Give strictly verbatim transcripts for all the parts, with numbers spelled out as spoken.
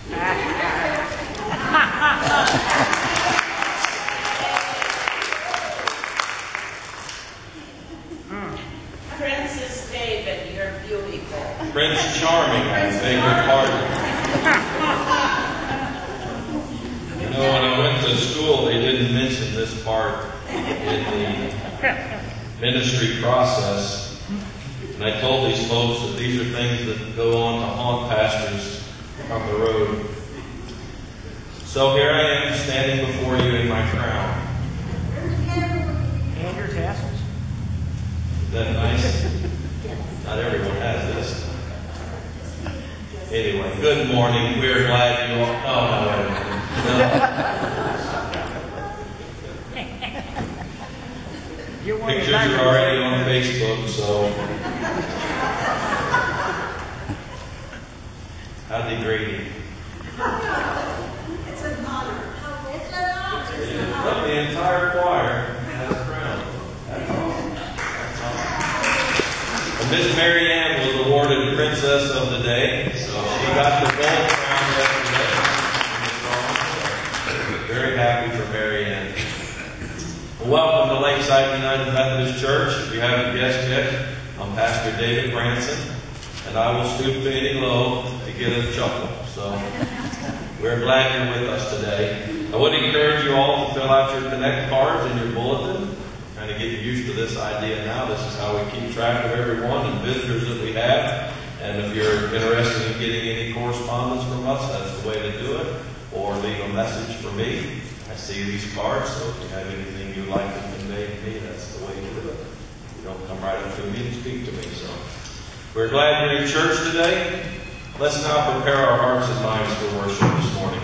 Princess David, you're beautiful. Prince Charming, I beg your pardon. You know, when I went to school, they didn't mention this part in the ministry process. And I told these folks that these are things that go on to haunt pastors on the road. So here I am standing before you in my crown. And your tassels. Is that nice? Not everyone has this. Anyway, good morning. We're glad you all. Oh, no, wait a minute. No. Pictures are already on Facebook, so how degrading. It's an honor. It's an honor. It's an honor. But the entire choir has a crown. That's awesome. That's awesome. And Miss Mary Ann was awarded Princess of the Day, so she got the gold crown yesterday. Very happy for Mary Ann. Welcome to Lakeside United Methodist Church. If you haven't guessed yet, I'm Pastor David Branson, and I will stoop to any low to get a chuckle. So we're glad you're with us today. I would encourage you all to fill out your Connect cards in your bulletin. Kind of getting used to this idea now. This is how we keep track of everyone and visitors that we have. And if you're interested in getting any correspondence from us, that's the way to do it. Or leave a message for me. I see these cards, so if you have anything you'd like to convey to me, that's the way to do it. You don't come right up to me and speak to me. So we're glad you're in church today. Let's now prepare our hearts and minds for worship this morning.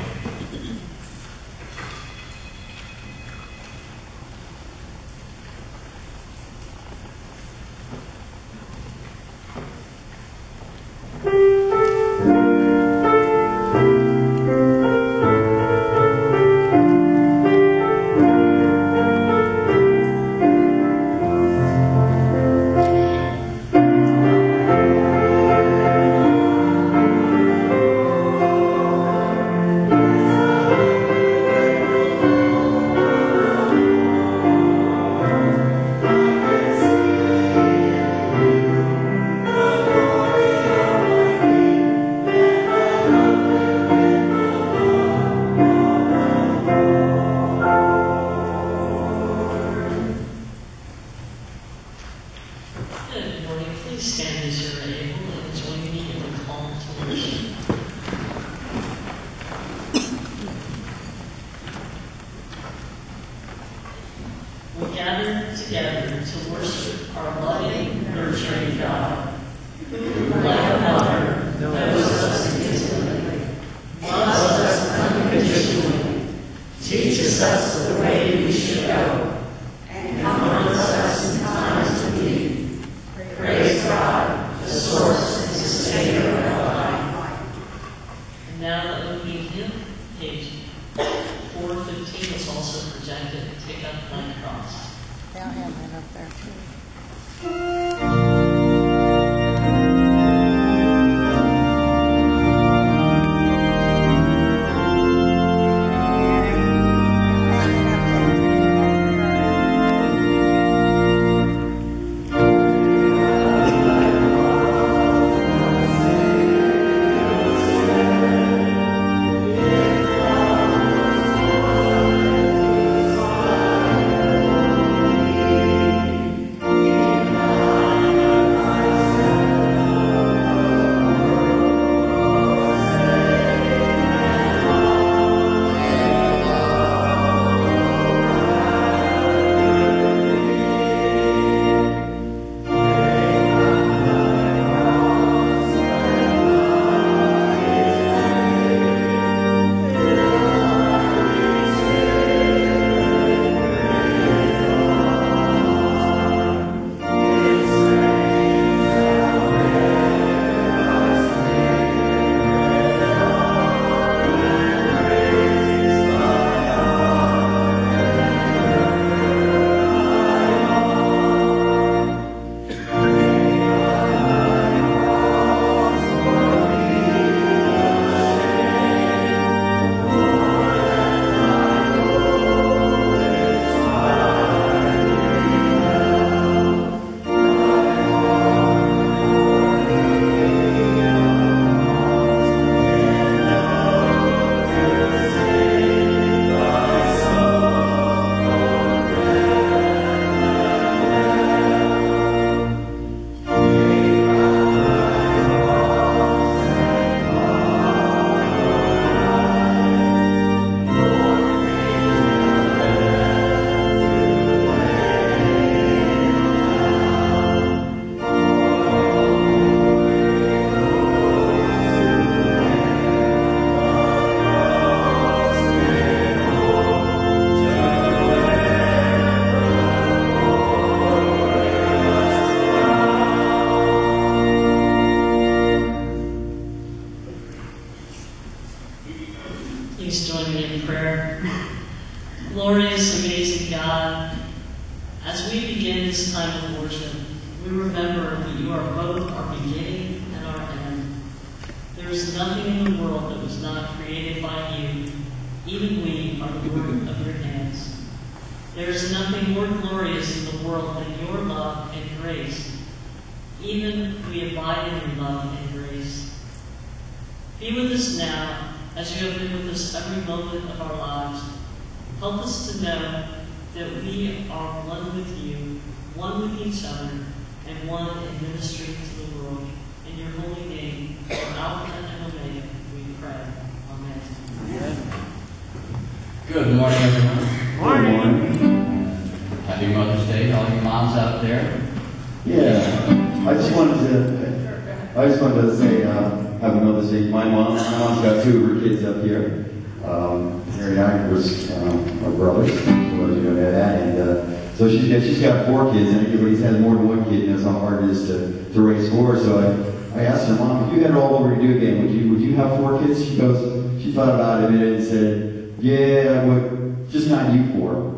Please join me in prayer. Glorious, amazing God, as we begin this time of worship, we remember that you are both our beginning and our end. There is nothing in the world that was not created by you. Even we are the work of your hands. There is nothing more glorious in the world than your love and grace. Even we abide in your love and grace. Be with us now, as you have been with us every moment of our lives. Help us to know that we are one with you, one with each other, and one in ministry to the world. In your holy name, Alpha and Omega, we pray. Amen. Amen. Good morning, everyone. Morning. Morning. Happy Mother's Day to all you moms out there. Yeah, I just wanted to, I just wanted to say, uh, Happy Mother's Day. My mom, my mom's got two of her kids up here. Um, Mary and I was um, my brothers, so those you know that, and uh, so she's got she's got four kids, and everybody's had more than one kid, knows how hard it is to, to raise four. So I, I asked her, Mom, if you had it all over to do again, would you would you have four kids? She goes, she thought about it a minute and said, yeah, I would, just not you four.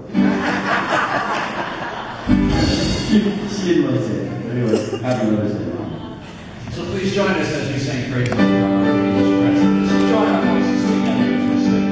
she, she didn't really say it. But anyway, Happy Mother's Day, Mom. So please join us as we sing praise to our Lord Jesus Christ. Let's join our voices together as we sing.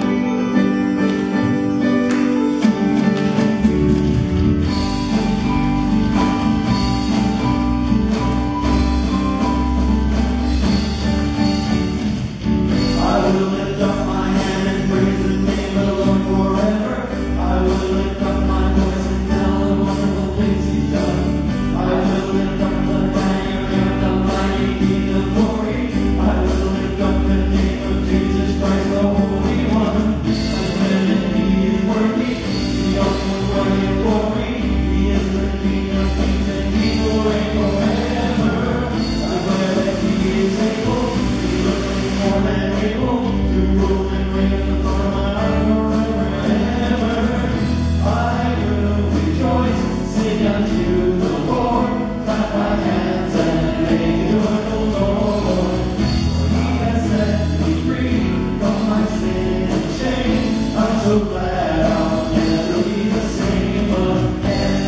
I will lift up my hand and praise the name of the Lord forever. I will lift up my voice and tell the wonderful things He's done. I will lift up the banner of the mighty King of glory. I will lift up the name of Jesus Christ, the Holy One. I know He is worthy, He also worthy of glory. He is the King of kings and He will reign forever. I know that He is able, He is more than able to rule and reign in the throne of my heart forever and ever. I will rejoice, sing unto the Lord, clap my hands and make joyful noise. For He has set me free from my sin and shame. I'm so glad I'll never be the same again.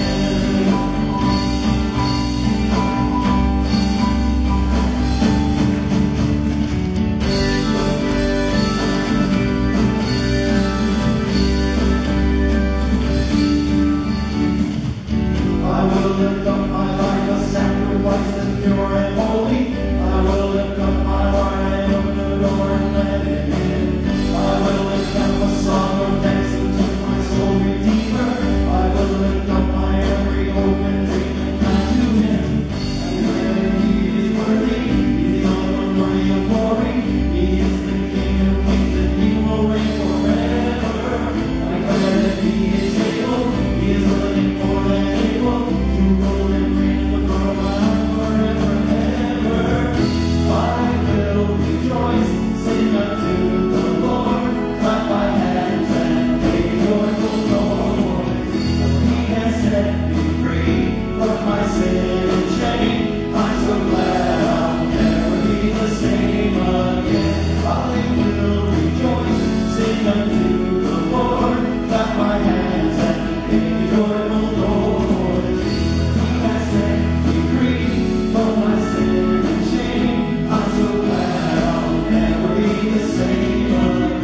I will lift up my life, a sacrifice that's pure and holy. I will lift up my heart and open the door and let it in. I will lift up a song of thanks unto my soul Redeemer. I will lift up my every hope and dream and come to Him. And declare He is worthy, He is the only one worthy of glory. He is the King of kings and He will reign forever. I declare that He is able, He is willing, more than able to rule and reign in the throne of my heart forever and ever. I will rejoice, sing unto the Lord, clap my hands and make joyful noise. For He has set me free from my sin and shame. I'm so glad I'll never be the same again. I will rejoice, sing unto the Lord, clap my hands and make joyful noise. He has set me free from my sin and shame. I'm so glad I'll never be the same again.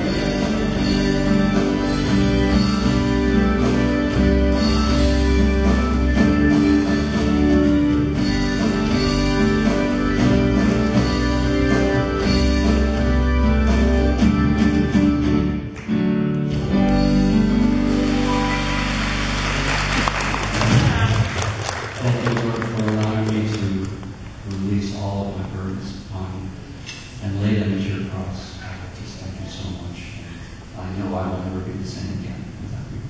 Thank you, Lord, for allowing me to release all of my burdens upon you and lay them at your cross. I just thank you so much. I know I will never be the same again without you.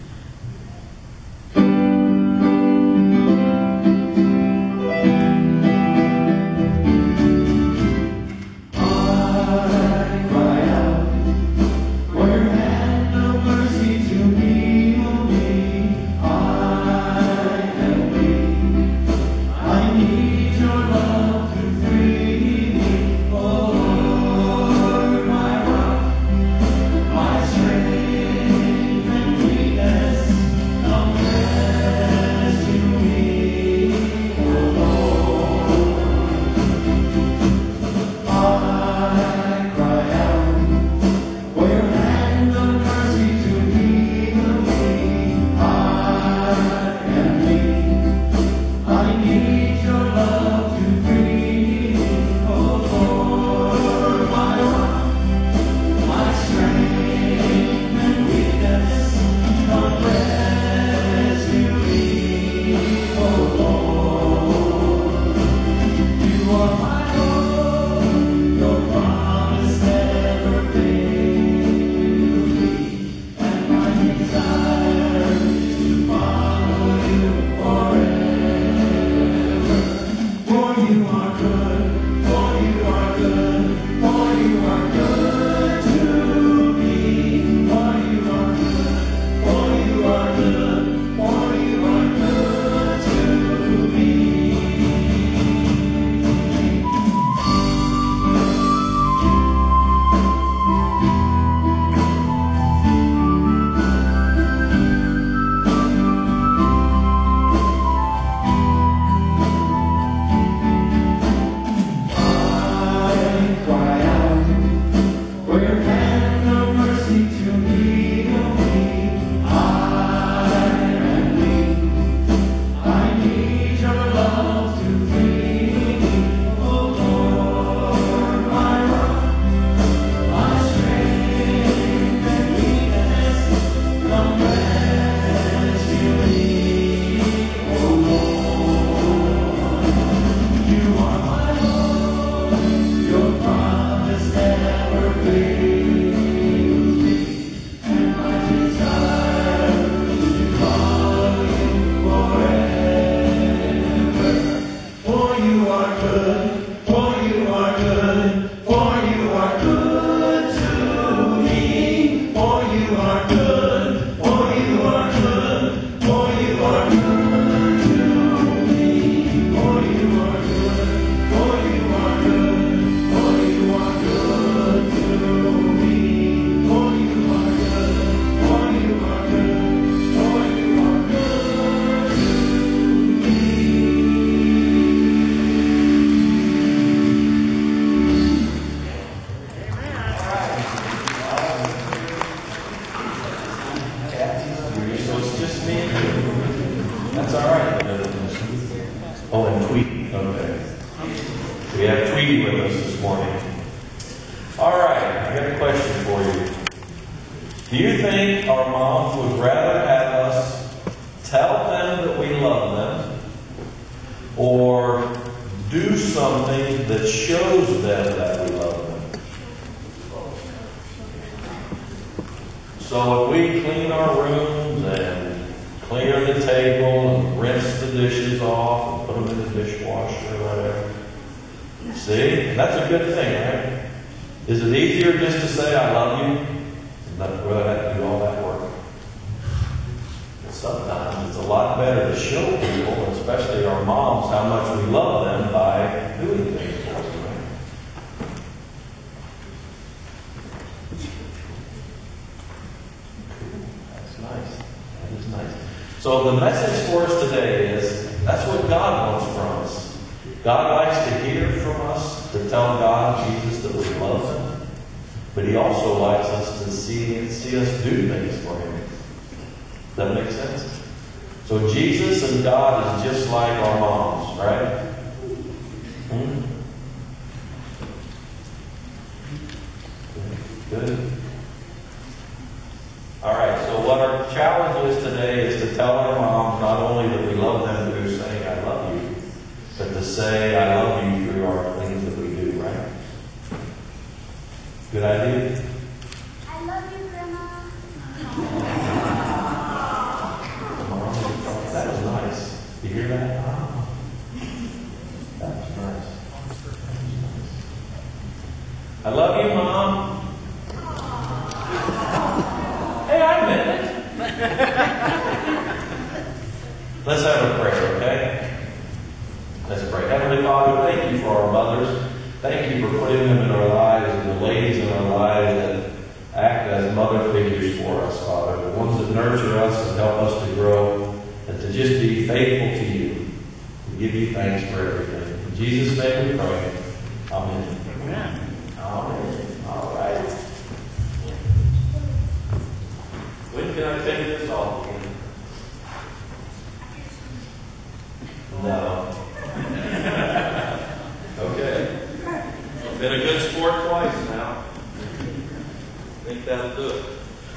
I cry out for your hand of mercy to heal me. I am weak. I need your love to free me. Oh Lord, my rock, are good. Oh, you are good. Oh, you are good to me. Oh, you are good. Oh, you are good. Oh, you are good to me. Oh, you are good. Oh, you are good. Oh, you are good to So it's just me and you. That's all right. Oh, and Tweety. Okay. We have Tweety with us this morning. All right. I got a question for you. Do you think our moms would rather have us tell them that we love them or do something that shows them that we love them? So if we clean our rooms and clear the table and rinse the dishes off and put them in the dishwasher or whatever, see? That's a good thing, right? Is it easier just to say I love you and not rather have to do all that work? But sometimes it's a lot better to show people, especially our moms, how much we love them by doing things for them. Right? That's nice. That is nice. So the message for us today is that's what God wants from us. God likes to hear from us, to tell God, Jesus, that we love Him. But He also likes us to see, see us do things for Him. Does that make sense? So Jesus and God is just like our moms, right? Hmm? Good. All right, so what our challenge is today is to tell our moms not only that we love them through saying I love you, but to say I love you through our things that we do, right? Good idea? I love you, Grandma. Mom, that was nice. You hear that? Oh, that was nice. I love you, Mom. Hey, I meant it. Let's have a prayer, okay? Let's pray. Heavenly Father, thank you for our mothers. Thank you for putting them in our lives and the ladies in our lives that act as mother figures for us, Father. The ones that nurture us and help us to grow and to just be faithful to you. We give you thanks for everything. In Jesus' name we pray. Amen. Amen. Amen. All right. When can I take this off again? No. Okay. Been a good sport twice now. I think that'll do it.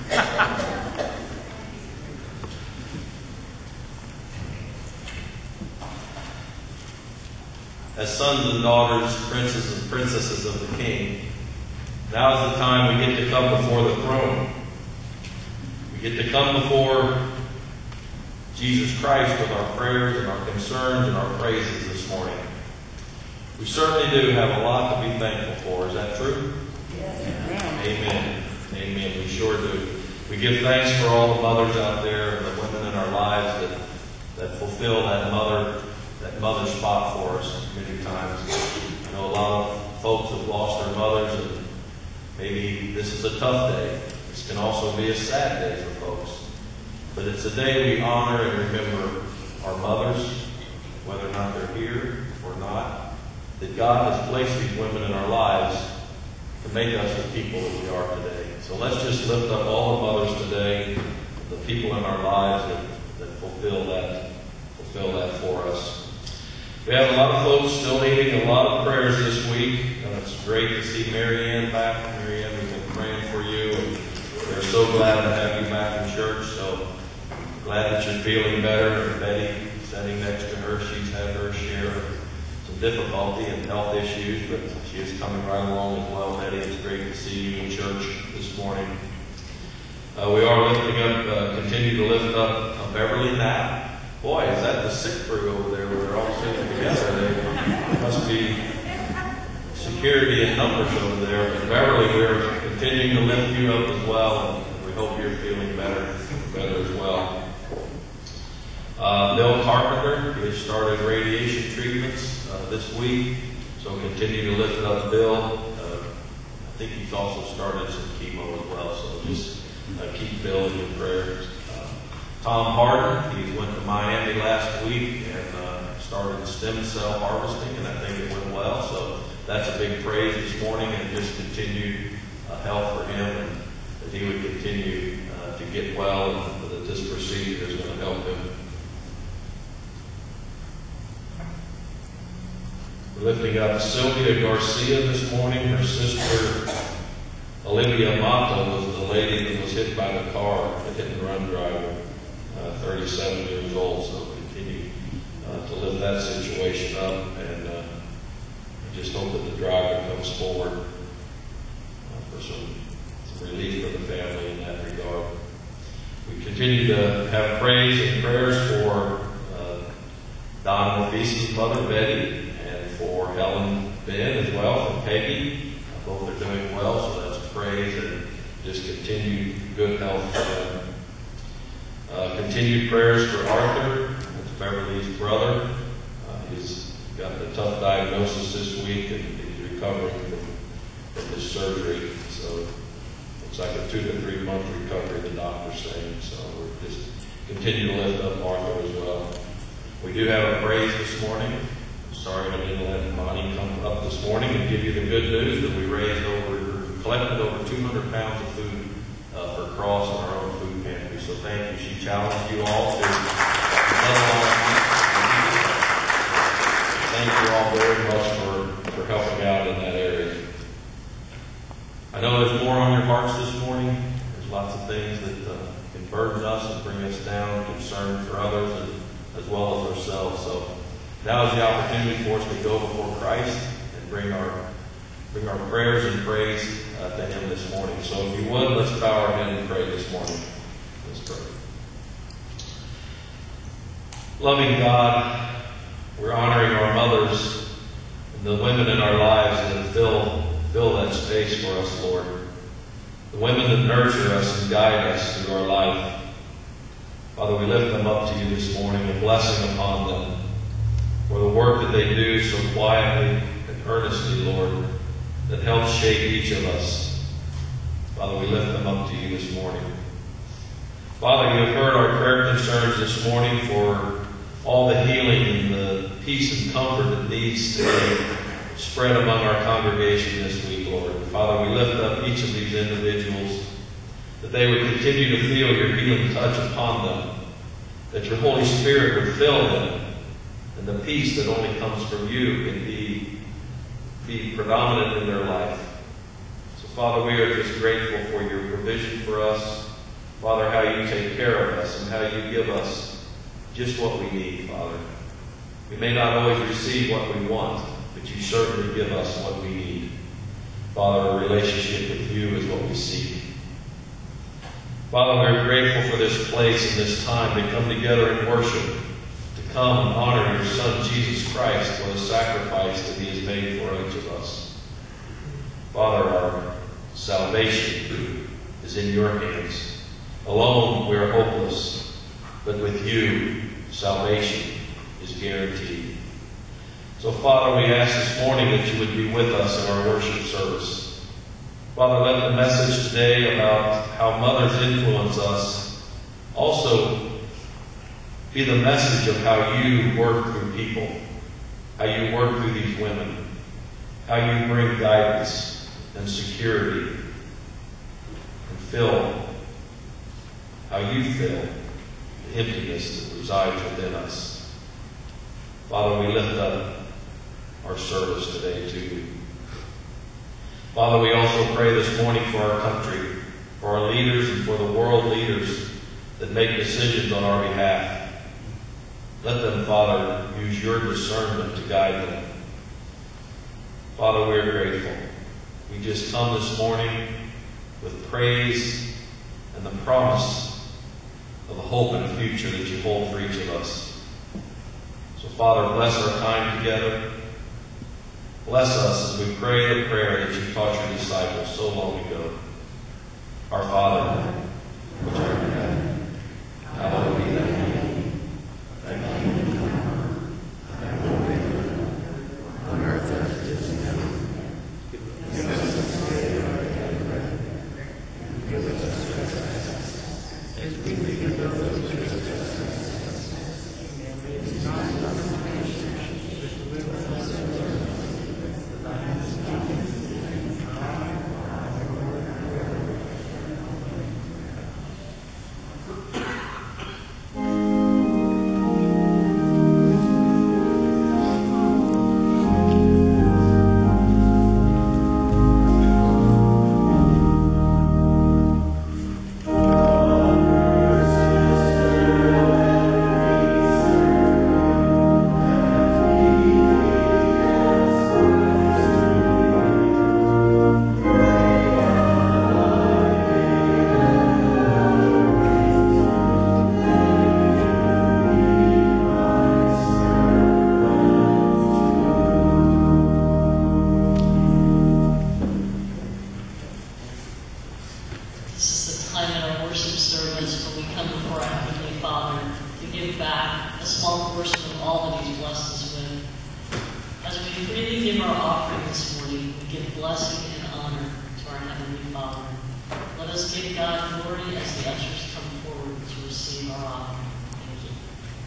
As sons and daughters, princes and princesses of the King, now is the time we get to come before the throne. We get to come before Jesus Christ with our prayers and our concerns and our praises this morning. We certainly do have a lot to be thankful for. Is that true? Yes. Amen. Amen. We sure do. We give thanks for all the mothers out there and the women in our lives that, that fulfill that mother, that mother spot for us many times. I know a lot of folks have lost their mothers, and maybe this is a tough day. This can also be a sad day for folks. But it's a day we honor and remember our mothers, whether or not they're here or not, that God has placed these women in our lives to make us the people that we are today. So let's just lift up all the mothers today, the people in our lives that, that fulfill that, fulfill that for us. We have a lot of folks still needing a lot of prayers this week, and it's great to see Mary Ann back. Mary Ann, we've been praying for you, and we're so glad to have you back in church. So glad that you're feeling better. And Betty, sitting next to her, she's had her share of some difficulty and health issues, but she is coming right along as well. Betty, it's great to see you in church this morning. Uh, we are lifting up, uh, continue to lift up uh, Beverly Knapp. Boy, is that the sick crew over there where they're all sitting together? They must be security in numbers over there. But Beverly, we're continuing to lift you up as well. And we hope you're feeling better, better as well. Uh, Bill Carpenter, he has started radiation treatments uh, this week, so continue to lift up Bill. Uh, I think he's also started some chemo as well, so just uh, keep Bill in your prayers. Uh, Tom Harden, he went to Miami last week and uh, started stem cell harvesting, and I think it went well, so that's a big praise this morning, and just continued uh, health for him, and that he would continue uh, to get well, and that this procedure is going to help him. We're lifting up Sylvia Garcia this morning. Her sister Olivia Mata was the lady that was hit by the car, the hit and run driver, uh, thirty-seven years old, so continue uh, to lift that situation up, and uh, I just hope that the driver comes forward uh, for some, some relief for the family in that regard. We continue to have praise and prayers for uh, Don Mafisi's mother, Betty, and for Helen Ben as well, from Peggy. Uh, both are doing well, so that's praise, and just continued good health for them. Uh, continued prayers for Arthur, that's Beverly's brother. Uh, he's got a tough diagnosis this week, and he's recovering from, from his surgery. So looks like a two to three month recovery, the doctor's saying. So we're just continue to lift up Arthur as well. We do have a praise this morning. I'm sorry I didn't let Bonnie come up this morning and give you the good news that we raised over, collected over two hundred pounds of food uh, for Cross in our own food pantry. So thank you. She challenged you all to thank you all very much for, for helping out in that area. I know there's more on your hearts this morning. There's lots of things that uh, can burden us and bring us down, concern for others, and as well as ourselves. So now is the opportunity for us to go before Christ and bring our bring our prayers and praise uh, to Him this morning. So if you would, let's bow our head and pray this morning. Let's pray. Loving God, we're honoring our mothers and the women in our lives that fill, fill that space for us, Lord. The women that nurture us and guide us through our life. Father, we lift them up to you this morning, a blessing upon them for the work that they do so quietly and earnestly, Lord, that helps shape each of us. Father, we lift them up to you this morning. Father, you have heard our prayer concerns this morning for all the healing and the peace and comfort that needs to be spread among our congregation this week, Lord. Father, we lift up each of these individuals, that they would continue to feel your healing touch upon them, that your Holy Spirit would fill them, and the peace that only comes from you can be, be predominant in their life. So, Father, we are just grateful for your provision for us. Father, how you take care of us and how you give us just what we need, Father. We may not always receive what we want, but you certainly give us what we need. Father, a relationship with you is what we seek. Father, we're grateful for this place and this time to come together and worship, to come and honor your Son, Jesus Christ, for the sacrifice that he has made for each of us. Father, our salvation is in your hands. Alone, we are hopeless, but with you, salvation is guaranteed. So, Father, we ask this morning that you would be with us in our worship service. Father, let the message today about how mothers influence us also be the message of how you work through people, how you work through these women, how you bring guidance and security and fill, how you fill the emptiness that resides within us. Father, we lift up our service today to you. Father, we also pray this morning for our country, for our leaders and for the world leaders that make decisions on our behalf. Let them, Father, use your discernment to guide them. Father, we are grateful. We just come this morning with praise and the promise of a hope and a future that you hold for each of us. So, Father, bless our time together. Bless us as we pray the prayer that you taught your disciples so long ago. Our Father, time in our worship service when we come before our Heavenly Father to give back a small portion of all that He's blessed us with. As we freely give our offering this morning, we give blessing and honor to our Heavenly Father. Let us give God glory as the ushers come forward to receive our offering. Thank you.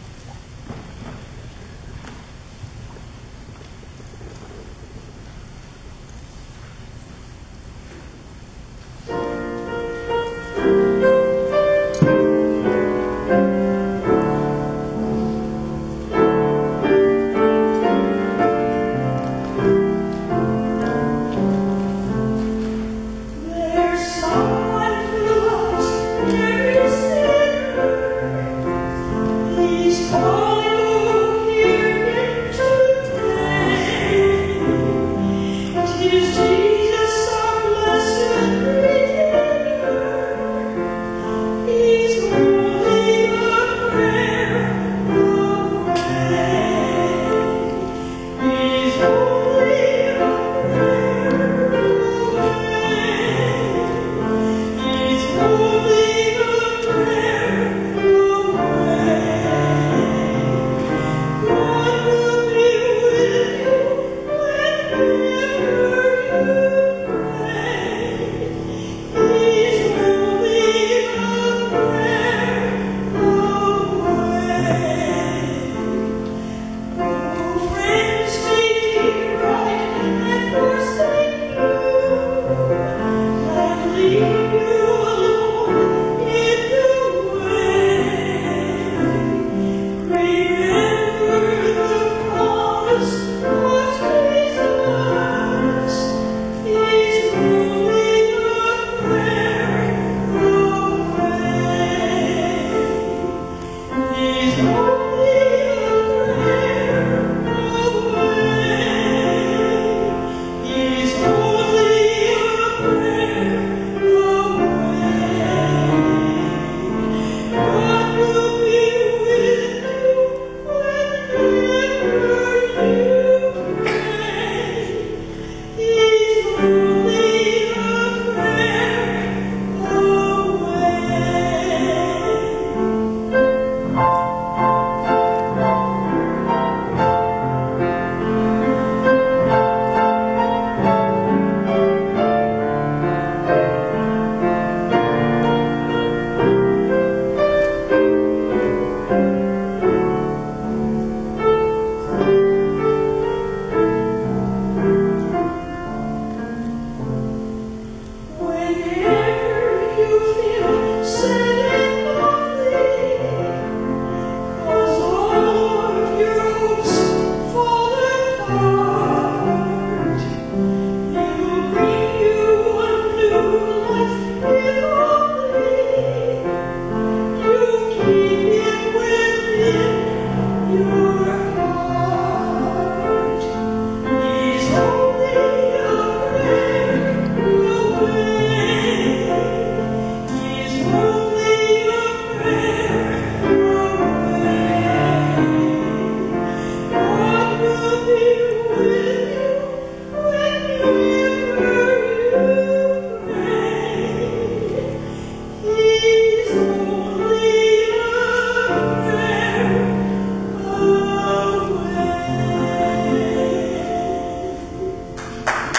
There's someone who loves every sinner. He's calling, hear him today. 'Tis Jesus, our blessed Redeemer. He's holding a prayer away. He's holding a prayer away. He's holding a prayer away. God will be with you whenever you pray. He's holding a prayer away. Oh, friends may right and forsake you, and leave you alone in the way. Remember the promise of Jesus. He's holding a prayer away. He's holding a prayer away. He's holding a prayer away. God will be with you whenever you pray. He's holding a prayer away. Whenever you feel sad and lonely, 'cause all of your hopes fall apart, He'll bring you a new life if only you keep it within your heart. He's holding a prayer away. He's holding a prayer away. God will be with you whenever you pray. He's holding a prayer away.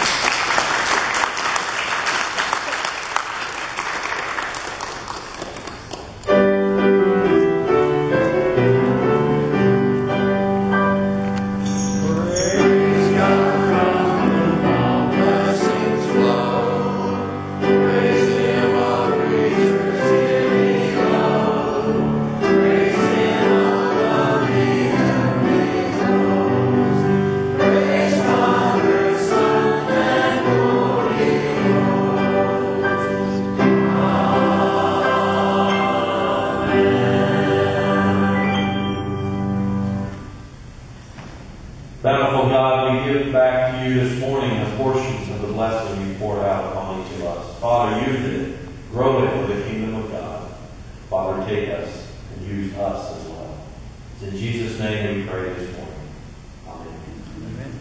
Praise God from whom all blessings flow. Praise Him, all creatures here below. Praise Him, all of the heavenly hosts. Praise Father, Son, and Holy Ghost. Bountiful God, we give back to you this morning the portions of the blessing you poured out upon each of us. Father, use it, grow it for the kingdom of God. Father, take us and use us as well. It's in Jesus' name we pray this morning. Amen.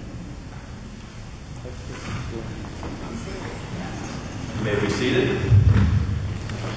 You may be seated.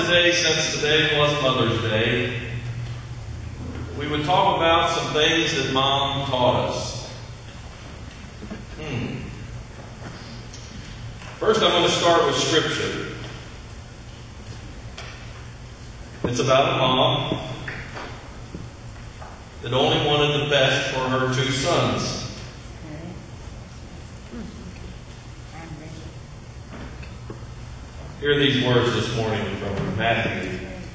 today, since today was Mother's Day, we would talk about some things that Mom taught us. Hmm. First, I'm going to start with Scripture. It's about a mom that only wanted the best for her two sons. Hear these words this morning from Matthew.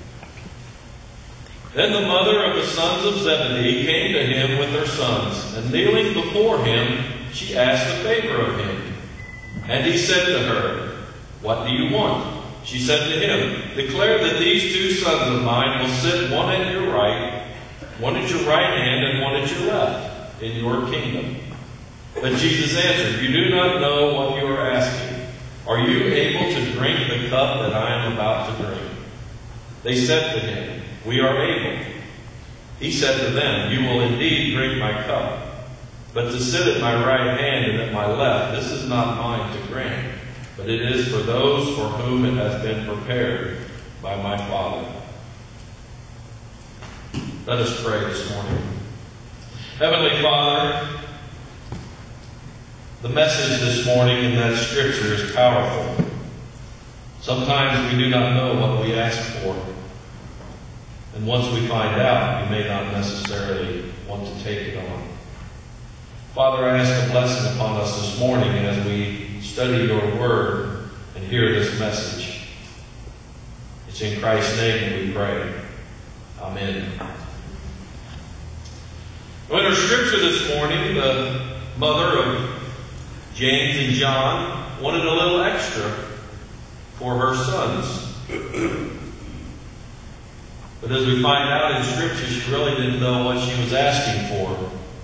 Then the mother of the sons of Zebedee came to him with her sons, and kneeling before him, she asked a favor of him. And he said to her, "What do you want?" She said to him, "Declare that these two sons of mine will sit one at your right, one at your right hand, and one at your left, in your kingdom." But Jesus answered, "You do not know what you are asking. Are you able to drink the cup that I am about to drink?" They said to him, "We are able." He said to them, "You will indeed drink my cup. But to sit at my right hand and at my left, this is not mine to grant, but it is for those for whom it has been prepared by my Father." Let us pray this morning. Heavenly Father, the message this morning in that Scripture is powerful. Sometimes we do not know what we ask for. And once we find out, we may not necessarily want to take it on. Father, I ask a blessing upon us this morning as we study your word and hear this message. It's in Christ's name that we pray. Amen. Well, in our Scripture this morning, the mother of James and John wanted a little extra for her sons. But as we find out in Scripture, she really didn't know what she was asking for.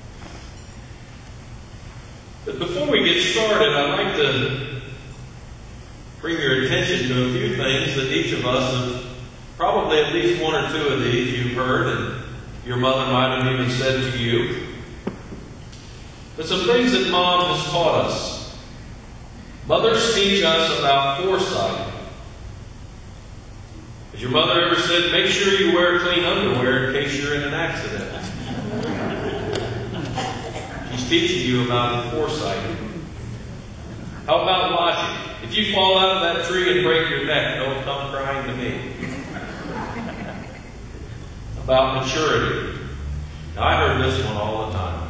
But before we get started, I'd like to bring your attention to a few things that each of us have, probably at least one or two of these you've heard, and your mother might have even said to you. But some things that Mom has taught us. Mothers teach us about foresight. Has your mother ever said, "Make sure you wear clean underwear in case you're in an accident"? She's teaching you about foresight. How about logic? If you fall out of that tree and break your neck, don't come crying to me. About maturity. Now, I heard this one all the time.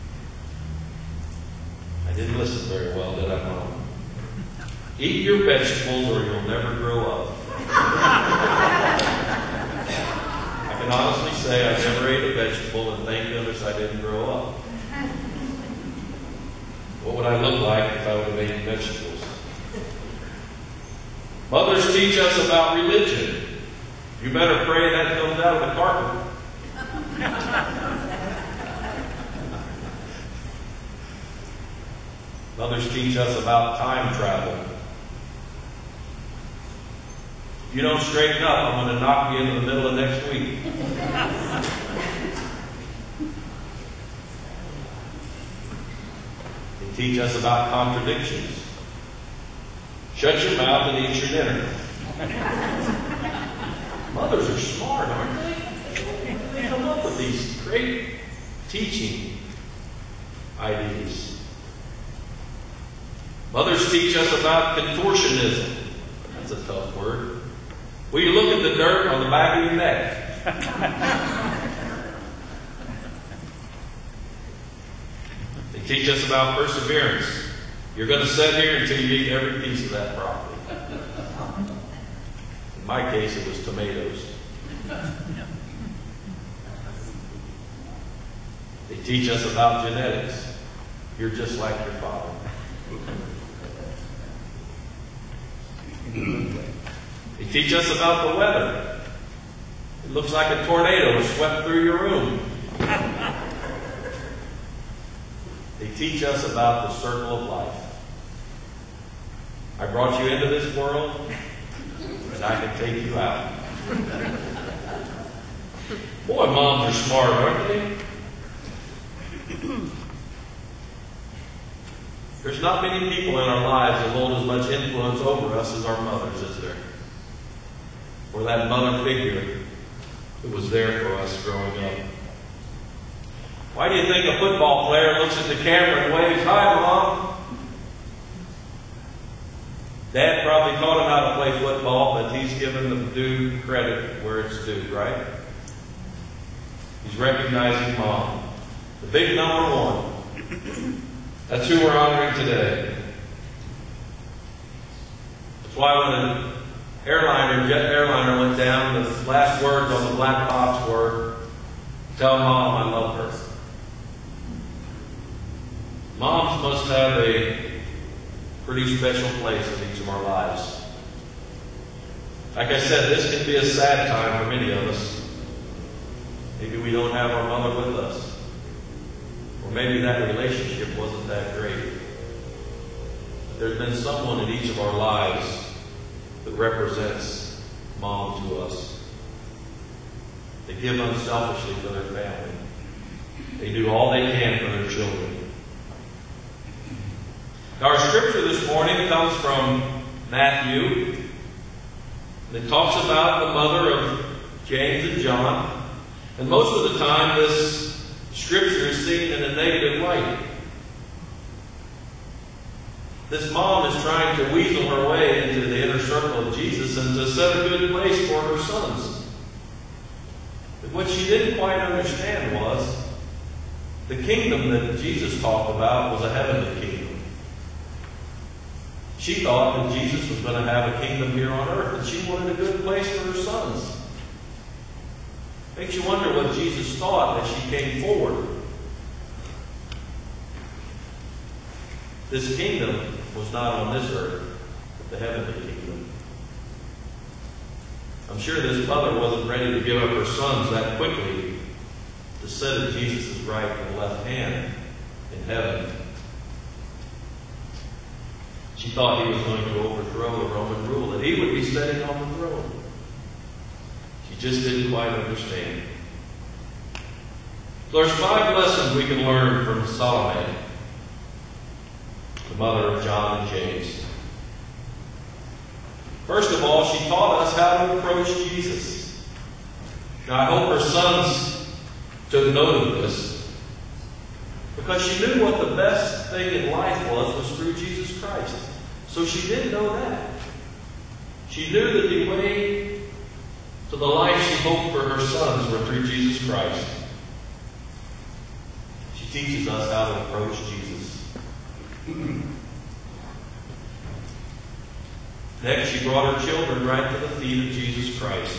I didn't listen very well, did I, Mom? Eat your vegetables or you'll never grow up. I can honestly say I never ate a vegetable, and thank goodness I didn't grow up. What would I look like if I would have eaten vegetables? Mothers teach us about religion. You better pray that comes out of the carpet. Mothers teach us about time travel. If you don't straighten up, I'm going to knock you into the middle of next week. They teach us about contradictions. Shut your mouth and eat your dinner. Mothers are smart, aren't they? They come up with these great teaching ideas. Mothers teach us about contortionism. That's a tough word. Will you look at the dirt on the back of your neck? They teach us about perseverance. You're going to sit here until you eat every piece of that broccoli. In my case, it was tomatoes. They teach us about genetics. You're just like your father. They teach us about the weather. It looks like a tornado swept through your room. They teach us about the circle of life. I brought you into this world, and I can take you out. Boy, moms are smart, aren't they? There's not many people in our lives that hold as much influence over us as our mothers, is there? for that mother figure who was there for us growing up. Why do you think a football player looks at the camera and waves, "Hi, Mom"? Dad probably taught him how to play football, but he's given the due credit where it's due, right? He's recognizing Mom. The big number one. That's who we're honoring today. That's why when an airliner, jet airliner went down, the last words on the black box were, "Tell Mom I love her." Moms must have a pretty special place in each of our lives. Like I said, this can be a sad time for many of us. Maybe we don't have our mother with us. Or maybe that relationship wasn't that great. But there's been someone in each of our lives that represents Mom to us. They give unselfishly for their family. They do all they can for their children. Our scripture this morning comes from Matthew. It talks about the mother of James and John. And most of the time, this scripture is seen in a negative light. This mom is trying to weasel her way into the inner circle of Jesus and to set a good place for her sons. But what she didn't quite understand was the kingdom that Jesus talked about was a heavenly kingdom. She thought that Jesus was going to have a kingdom here on earth, and she wanted a good place for her sons. Makes you wonder what Jesus thought as she came forward. This kingdom was not on this earth, but the heavenly kingdom. I'm sure this mother wasn't ready to give up her sons that quickly to sit at Jesus' right and left hand in heaven. She thought he was going to overthrow the Roman rule, that he would be sitting on the throne. She just didn't quite understand. So there's five lessons we can learn from Salome, the mother of John and James. First of all, she taught us how to approach Jesus. Now, I hope her sons took note of this, because she knew what the best thing in life was, was through Jesus Christ. So she did know that. She knew that the way to the life she hoped for her sons were through Jesus Christ. She teaches us how to approach Jesus. Next, she brought her children right to the feet of Jesus Christ.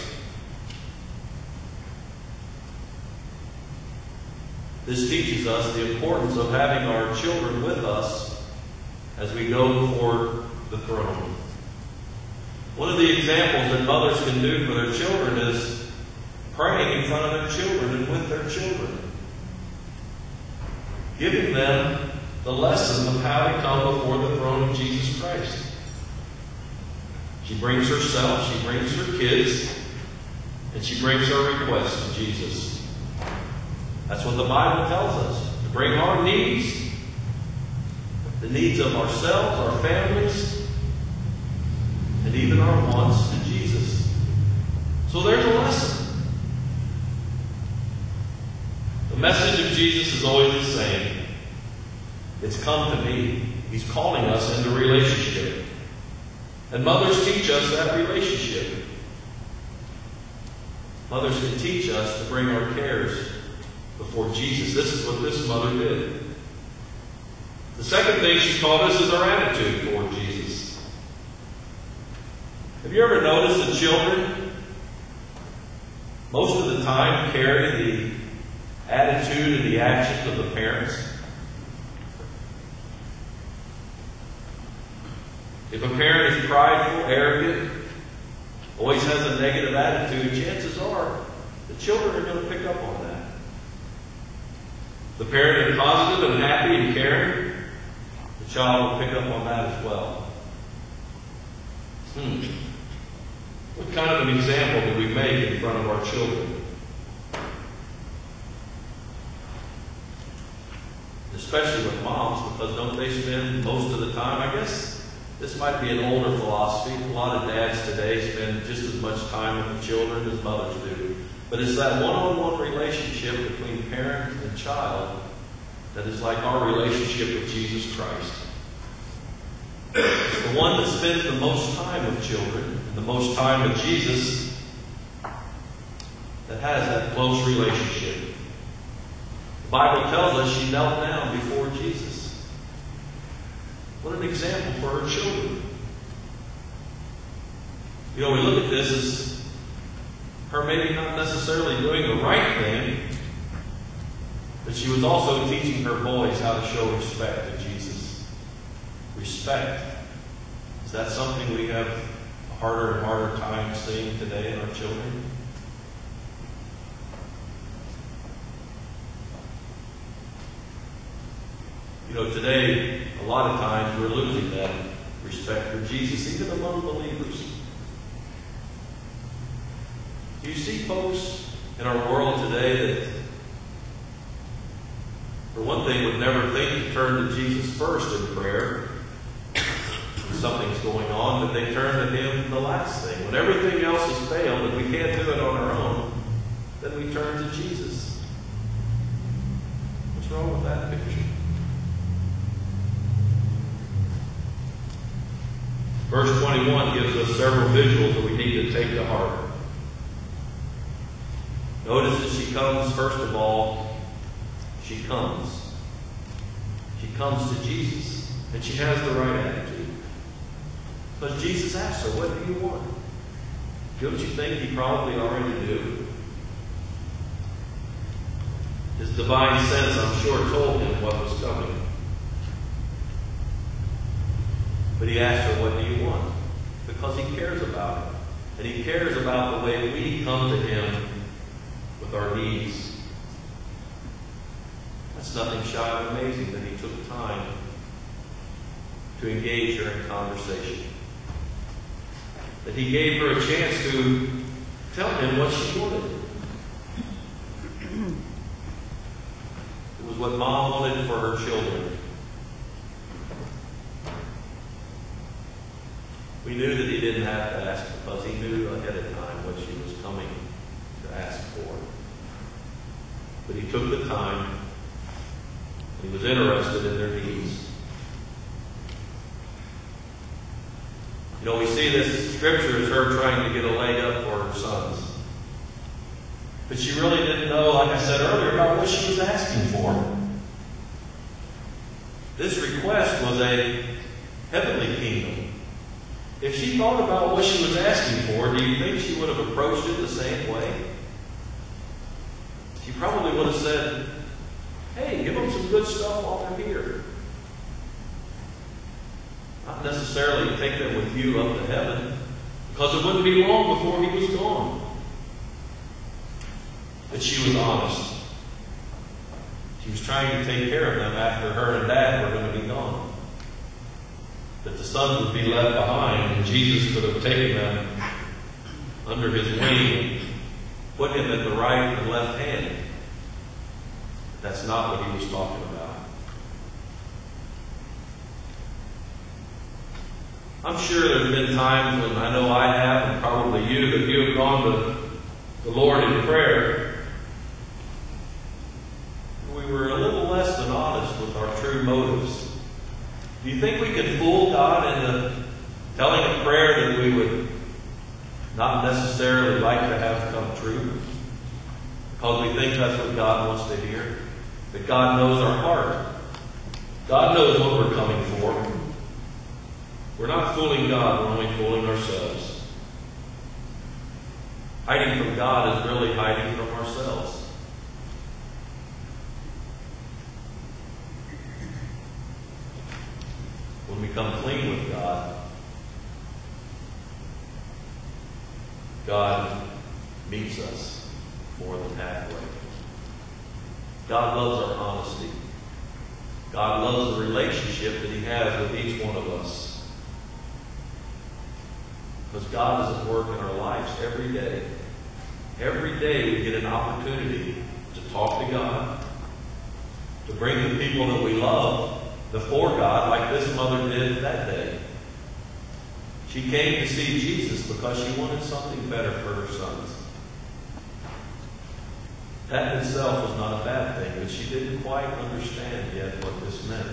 This teaches us the importance of having our children with us as we go before the throne. One of the examples that mothers can do for their children is praying in front of their children and with their children. Giving them the lesson of how to come before the throne of Jesus Christ. She brings herself, she brings her kids, and she brings her requests to Jesus. That's what the Bible tells us. To bring our needs, the needs of ourselves, our families, and even our wants to Jesus. So there's a lesson. The message of Jesus is always the same. It's come to me. He's calling us into relationship. And mothers teach us that relationship. Mothers can teach us to bring our cares before Jesus. This is what this mother did. The second thing she taught us is our attitude toward Jesus. Have you ever noticed that children, most of the time, carry the attitude and the actions of the parents? If a parent is prideful, arrogant, always has a negative attitude, chances are the children are going to pick up on that. The parent is positive and happy and caring, the child will pick up on that as well. Hmm. What kind of an example do we make in front of our children? Especially with moms, because don't they spend most of the time, I guess, this might be an older philosophy. A lot of dads today spend just as much time with the children as mothers do. But it's that one-on-one relationship between parent and child that is like our relationship with Jesus Christ. It's the one that spends the most time with children and the most time with Jesus that has that close relationship. The Bible tells us she knelt down before Jesus. What an example for her children. You know, we look at this as her maybe not necessarily doing the right thing, but she was also teaching her boys how to show respect to Jesus. Respect. Is that something we have a harder and harder time seeing today in our children? You know, today, a lot of times we're losing that respect for Jesus, even among believers. Do you see folks in our world today that, for one thing, would never think to turn to Jesus first in prayer when something's going on, but they turn to Him the last thing. When everything else has failed and we can't do it on our own, then we turn to Jesus. What's wrong with that picture? Verse twenty-one gives us several visuals that we need to take to heart. Notice that she comes, first of all, she comes. She comes to Jesus, and she has the right attitude. Because Jesus asked her, what do you want? Don't you think He probably already knew? His divine sense, I'm sure, told him what was coming. But He asked her, what do you want? Because He cares about it. And He cares about the way we come to Him with our needs. That's nothing shy of amazing that He took time to engage her in conversation. That He gave her a chance to tell Him what she wanted. It was what Mom wanted for her children. We knew that He didn't have to ask because He knew ahead of time what she was coming to ask for. But He took the time. He was interested in their needs. You know, we see this scripture as her trying to get a leg up for her sons. But she really didn't know, like I said earlier, about what she was asking for. This request was a heavenly kingdom. If she thought about what she was asking for, do you think she would have approached it the same way? She probably would have said, hey, give them some good stuff while they're here. Not necessarily take them with you up to heaven, because it wouldn't be long before He was gone. But she was honest. She was trying to take care of them after her and Dad were going to be gone. That the sons would be left behind, and Jesus could have taken them under His wing and put Him at the right and left hand. But that's not what He was talking about. I'm sure there's been times when I know I have, and probably you, that you have gone to the Lord in prayer. We were a little less than honest with our true motives. Do you think we can fool God into telling a prayer that we would not necessarily like to have come true? Because we think that's what God wants to hear. That God knows our heart. God knows what we're coming for. We're not fooling God, we're only fooling ourselves. Hiding from God is really hiding from ourselves. When we come clean with God, God meets us more than halfway. God loves our honesty. God loves the relationship that He has with each one of us. Because God is at work in our lives every day. Every day we get an opportunity to talk to God, to bring the people that we love before God, like this mother did that day. She came to see Jesus because she wanted something better for her sons. That in itself was not a bad thing, but she didn't quite understand yet what this meant.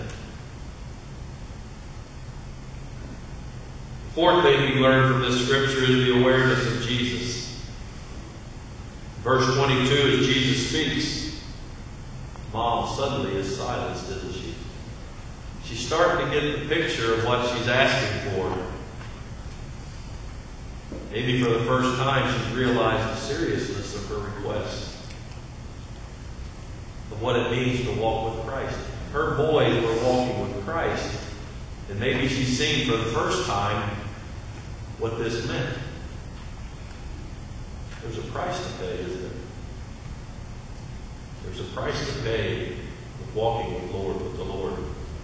The fourth thing we learn from this scripture is the awareness of Jesus. Verse twenty-two, as Jesus speaks, Mom suddenly is silenced, isn't she? She's starting to get the picture of what she's asking for. Maybe for the first time she's realized the seriousness of her request, of what it means to walk with Christ. Her boys were walking with Christ, and maybe she's seen for the first time what this meant. There's a price to pay, isn't there? There's a price to pay with walking with Lord, with the Lord.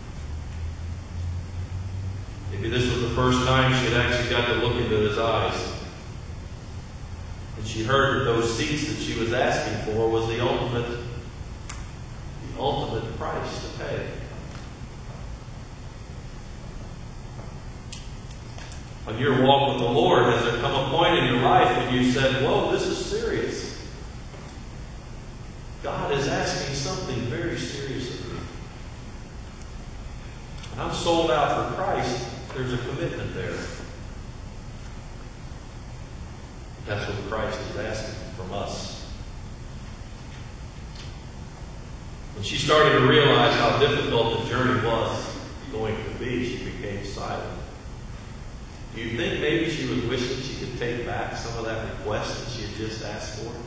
Maybe this was the first time she had actually got to look into his eyes. And she heard that those seats that she was asking for was the ultimate, the ultimate price to pay. On your walk with the Lord, has there come a point in your life when you said, whoa, this is serious? God is asking something very serious of me. When I'm sold out for Christ, there's a commitment there. That's what Christ is asking from us. When she started to realize how difficult the journey was going to be, she became silent. Do you think maybe she was wishing she could take back some of that request that she had just asked for?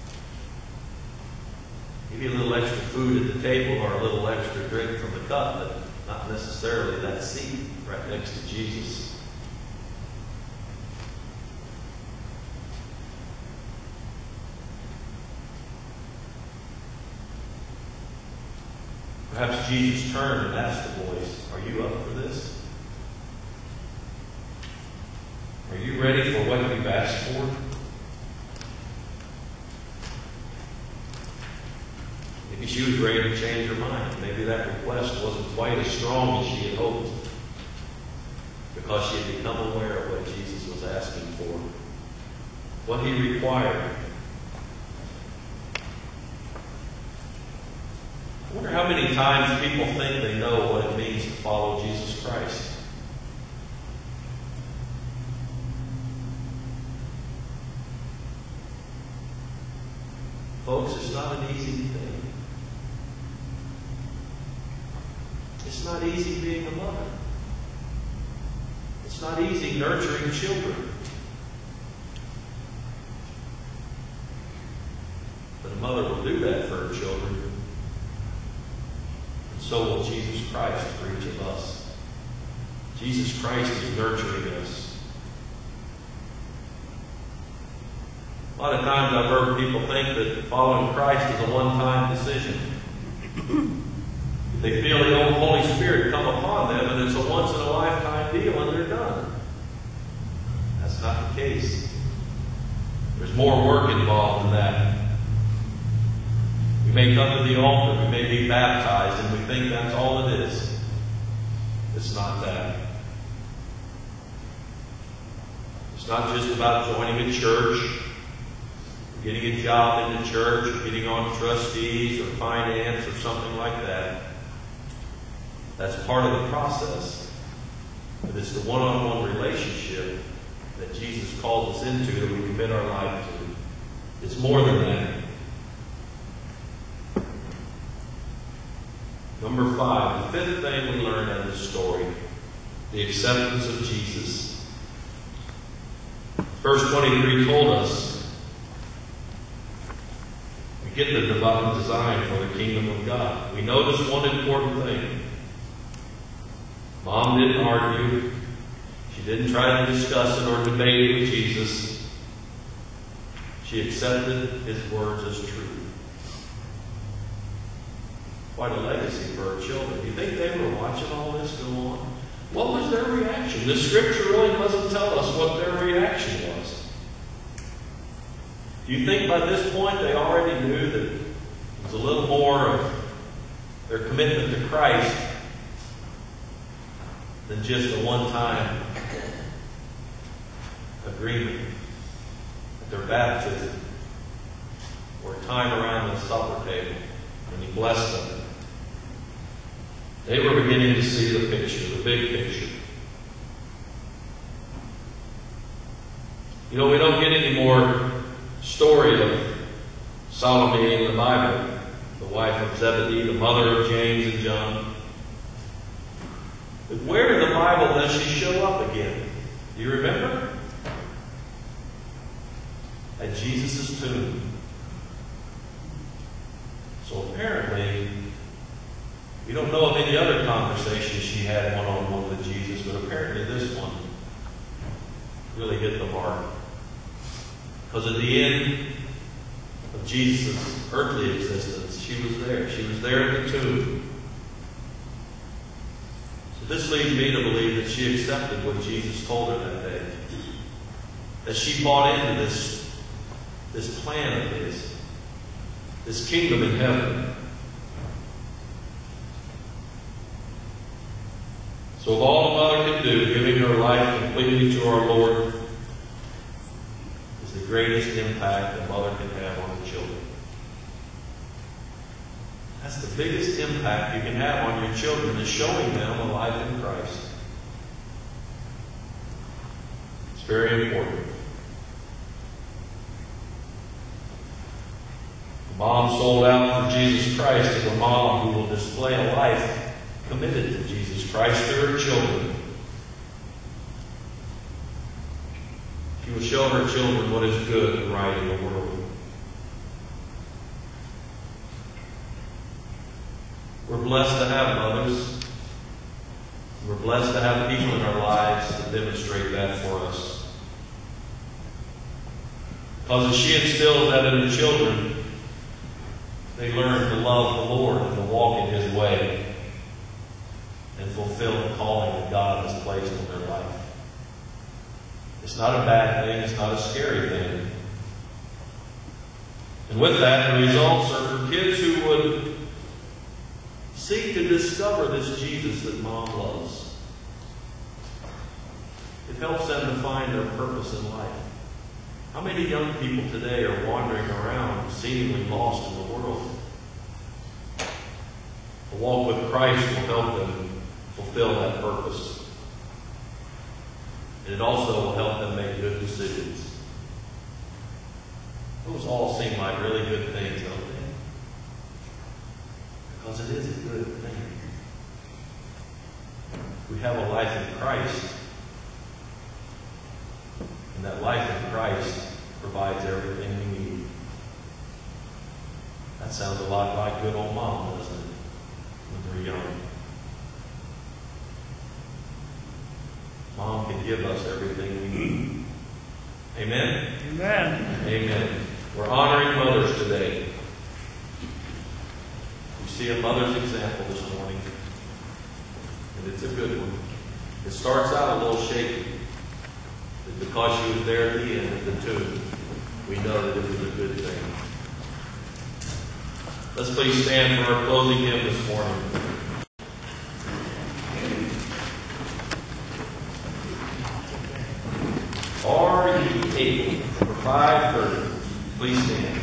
Maybe a little extra food at the table or a little extra drink from the cup, but not necessarily that seat right next to Jesus. Perhaps Jesus turned and asked the boys, are you up for this? Are you ready for what you've asked for? Maybe she was ready to change her mind. Maybe that request wasn't quite as strong as she had hoped, because she had become aware of what Jesus was asking for, what he required. I wonder how many times people think they know what it means to follow Jesus Christ. Folks, it's not an easy thing. It's not easy being a mother. It's not easy nurturing children. But a mother will do that for her children. And so will Jesus Christ for each of us. Jesus Christ is nurturing us. A lot of times I've heard people think that following Christ is a one-time decision. They feel the old Holy Spirit come upon them and it's a once-in-a-lifetime deal and they're done. That's not the case. There's more work involved in that. We may come to the altar, we may be baptized, and we think that's all it is. It's not that. It's not just about joining a church, getting a job in the church, or getting on trustees or finance or something like that. That's part of the process. But it's the one-on-one relationship that Jesus calls us into that we commit our life to. It's more than that. Number five, the fifth thing we learn out of this story, the acceptance of Jesus. Verse twenty-three told us we get the divine design for the kingdom of God. We notice one important thing. Mom didn't argue. She didn't try to discuss it or debate it with Jesus. She accepted his words as true. Quite a legacy for her children. Do you think they were watching all this go on? What was their reaction? The scripture really doesn't tell us what their reaction was. Do you think by this point they already knew that it was a little more of their commitment to Christ than just a one-time agreement, at their baptism, or a time around the supper table when he blessed them. They were beginning to see the picture, the big picture. You know, we don't get any more story of Salome in the Bible, the wife of Zebedee, the mother of James and John. But where in the Bible does she show up again? Do you remember? At Jesus' tomb. So apparently, we don't know of any other conversation she had one-on-one with Jesus, but apparently this one really hit the mark. Because at the end of Jesus' earthly existence, she was there. She was there at the tomb. So this leads me to believe that she accepted what Jesus told her that day. That she bought into this, this plan of his, this kingdom in heaven. So if all a mother can do, giving her life completely to our Lord, is the greatest impact a mother can have on her children. That's the biggest impact you can have on your children, is showing them a life in Christ. It's very important. A mom sold out for Jesus Christ is a mom who will display a life committed to Jesus Christ to her children. She will show her children what is good and right in the world. We're blessed to have mothers. We're blessed to have people in our lives that demonstrate that for us. Because as she instills that in the children, they learn to love the Lord and to walk in His way and fulfill the calling that God has placed in their life. It's not a bad thing. It's not a scary thing. And with that, the results are for kids who would seek to discover this Jesus that Mom loves. It helps them to find their purpose in life. How many young people today are wandering around seemingly lost in the world? A walk with Christ will help them fulfill that purpose. And it also will help them make good decisions. Those all seem like really good things, don't they? Because it is a good thing. We have a life in Christ. And that life in Christ provides everything we need. That sounds a lot like good old Mom, doesn't it? When we're young. Mom can give us everything we need. Amen? Amen. Amen. We're honoring mothers today. You see a mother's example this morning. And it's a good one. It starts out a little shaky. But because she was there at the end of the tomb, we know that it was a good thing. Let's please stand for our closing hymn this morning. Are ye able? For five thirty. Please stand.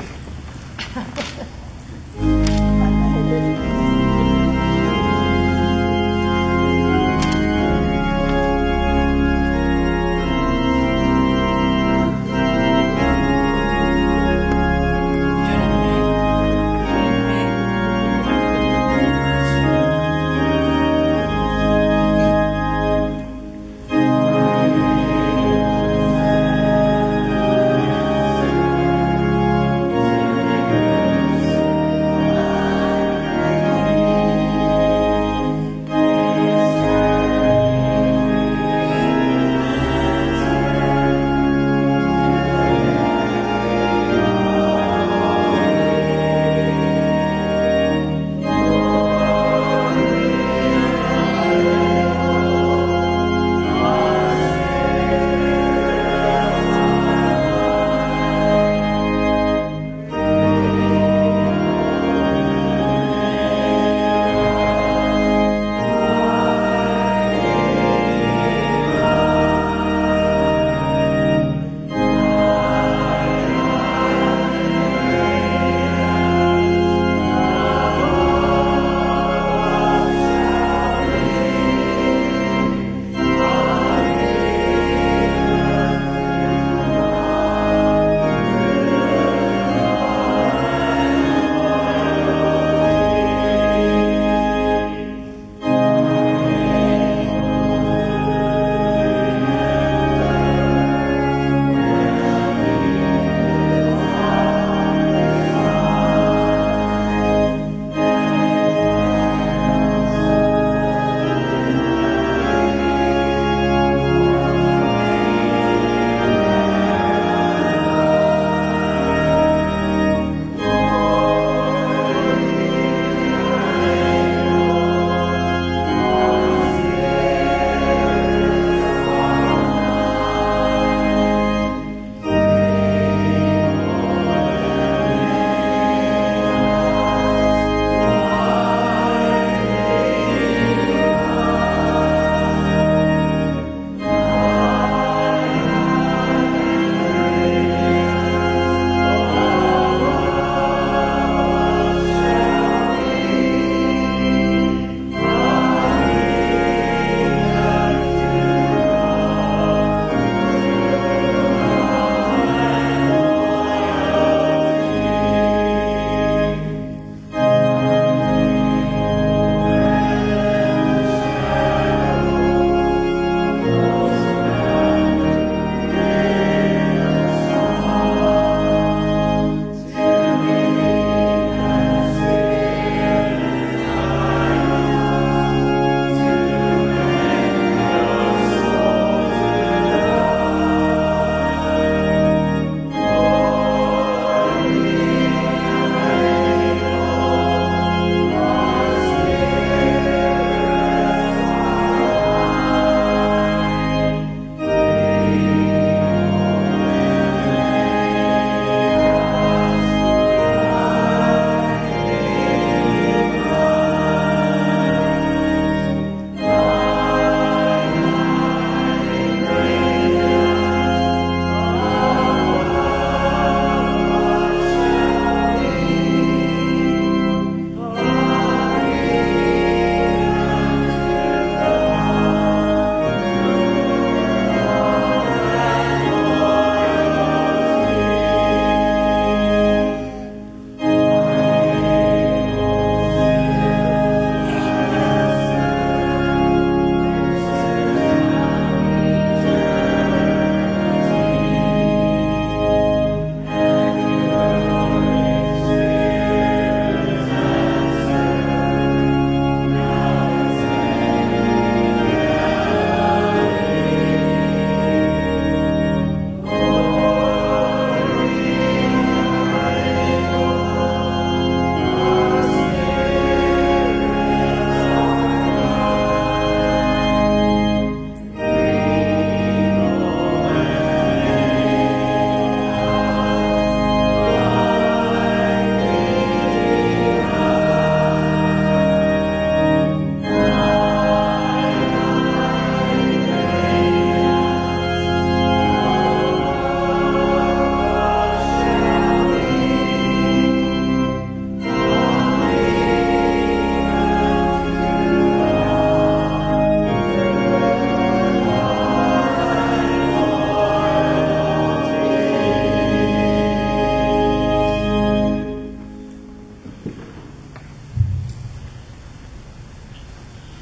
Thank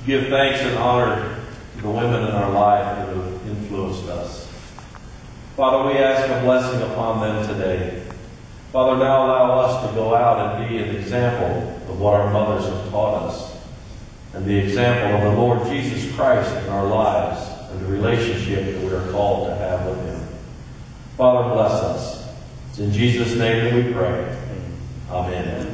give thanks and honor to the women in our life that have influenced us. Father, we ask a blessing upon them today. Father, now allow us to go out and be an example of what our mothers have taught us, and the example of the Lord Jesus Christ in our lives and the relationship that we are called to have with Him. Father, bless us. It's in Jesus' name that we pray. Amen.